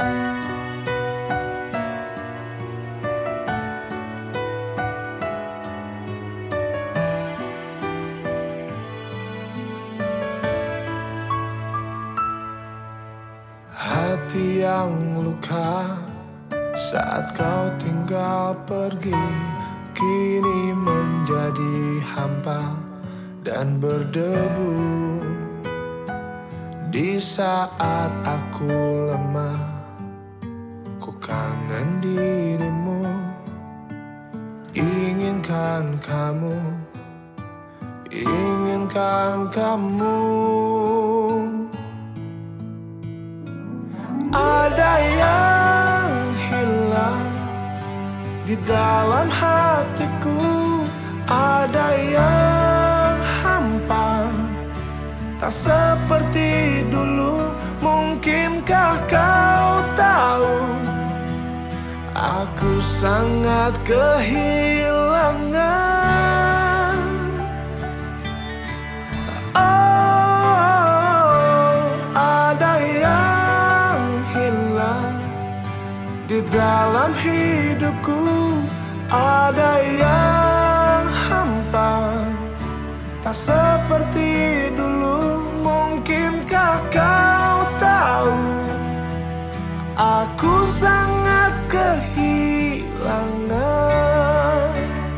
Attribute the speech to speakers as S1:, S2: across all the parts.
S1: Hati yang luka saat kau tinggal pergi, kini menjadi hampa dan berdebu. Di saat aku lemah, ku kangen dirimu, inginkan kamu, inginkan kamu. Ada yang hilang di dalam hatiku, ada yang hampa, tak seperti dulu. Mungkinkah kau tahu, aku sangat kehilangan. Oh, ada yang hilang di dalam hidupku, ada yang hampa, tak seperti dulu. Mungkinkah kau tahu, aku sangat kehilangan.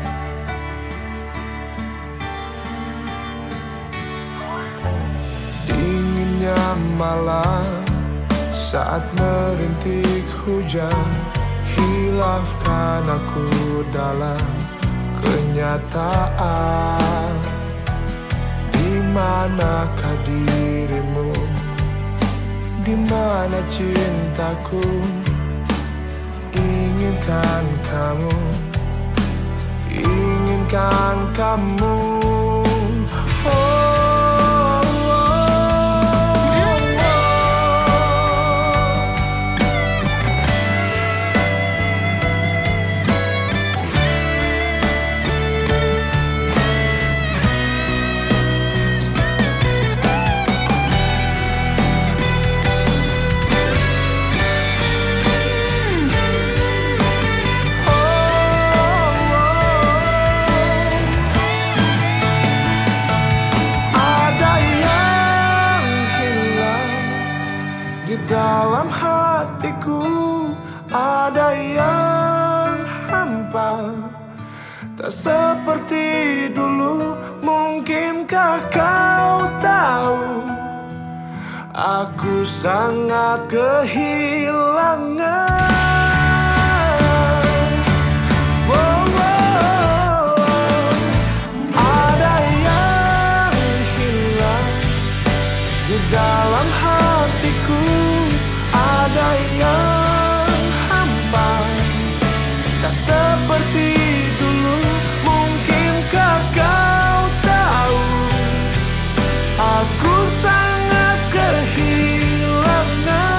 S1: Dinginnya malam saat merintik hujan, hilafkan aku dalam kenyataan. Di manakah dirimu? Di mana cintaku? Inginkan kamu, inginkan kamu. Di dalam hatiku ada yang hampa, tak seperti dulu. Mungkinkah kau tahu, aku sangat kehilangan. Ada yang hilang di dalam hatiku, ada yang hampa, tak seperti dulu. Mungkinkah kau tahu, aku sangat kehilangan.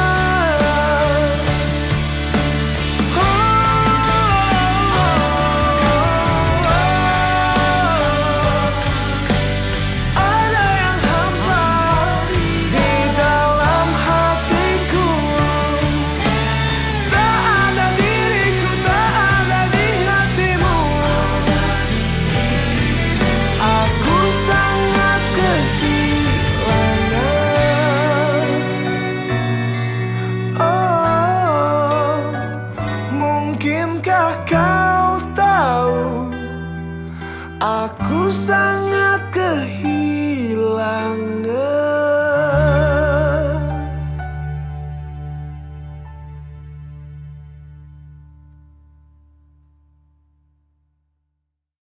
S1: Ada yang hampa di dalam hatiku, tak ada diriku, tak ada di hatimu. Aku sangat kehilangan. Oh, mungkinkah kau tahu, aku sangat kehilangan.